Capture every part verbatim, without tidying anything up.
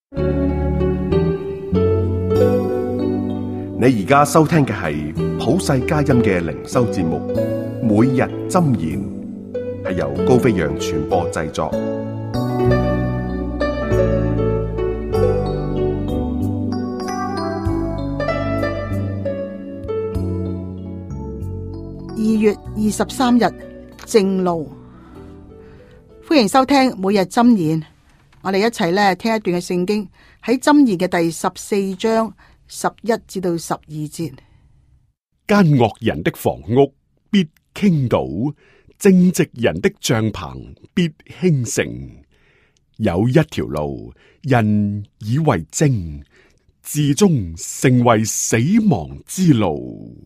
你而家收聽嘅係普世佳音嘅靈修節目，每日箴言，係由高飛揚傳播製作。 二月二十三日正路，歡迎收聽每日箴言。我哋一齊咧聽一段嘅聖經，喺箴言嘅第十四章十一至到十二節。 奸惡人的房屋必傾倒，正直人的帳篷必興盛。有一條路，人以為正，至終成為死亡之路。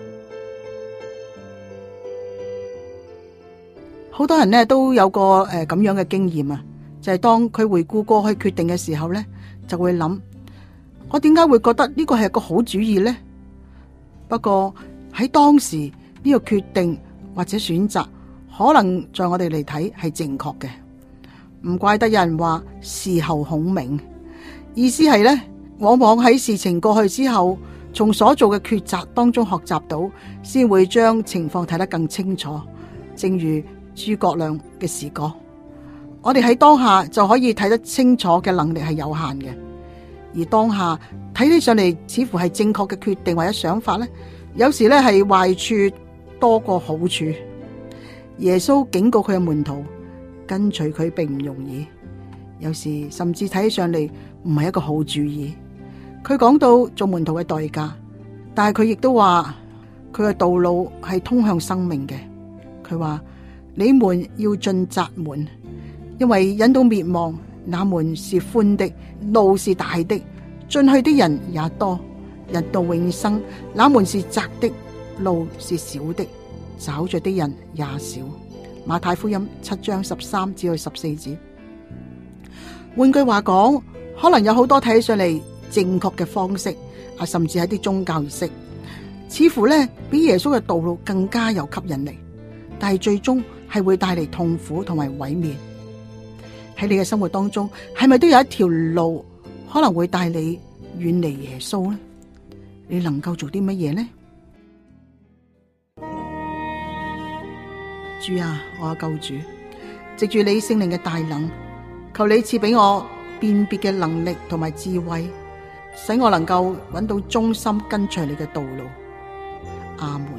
好多人呢都有個誒咁樣嘅經驗啊，就係當佢回顧過去決定嘅時候呢，就會諗：我點解會覺得呢個係一個好主意呢？不過喺當時呢個決定或者選擇，可能在我哋嚟睇係正確嘅，唔怪得有人話事後孔明，意思係呢，往往喺事情過去之後，從所做嘅抉擇當中學習到，先會將情況睇得更清楚。正如諸葛亮嘅詩歌，我哋喺當下就可以睇得清楚嘅能力係有限嘅，而當下睇起上嚟似乎係正確嘅決定或者想法呢，有時呢係壞處多過好處。耶穌警告佢嘅門徒，跟隨佢並唔容易，有時甚至睇起上嚟唔係一個好主意。佢講到做門徒嘅代價，但係佢亦都話佢嘅道路係通向生命嘅。佢話：你們要進窄門，因為引到滅亡，那門是寬的，路是大的，進去的人也多；引到永生，那門是窄的，路是小的，找着的人也少。馬太福音七章十三至十四節。換句話講，可能有好多睇起上嚟正確嘅方式啊，甚至係啲宗教儀式，似乎呢比耶穌嘅道路更加有吸引力，但係最終係會帶嚟痛苦同埋毀滅。喺你嘅生活當中，係咪都有一條路可能會帶你遠離耶穌呢？你能夠做啲乜嘢呢？主啊，我嘅救主，藉住你聖靈嘅大能，求你賜俾我辨別嘅能力同埋智慧，使我能夠揾到忠心跟隨你嘅道路。阿門。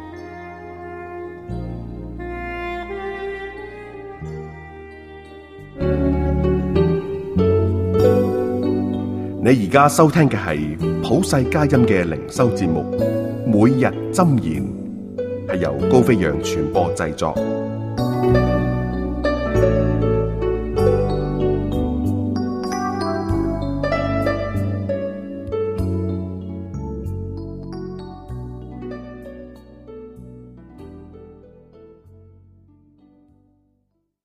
你而家收聽嘅係普世佳音嘅靈修節目，每日箴言，係由高飛揚傳播製作。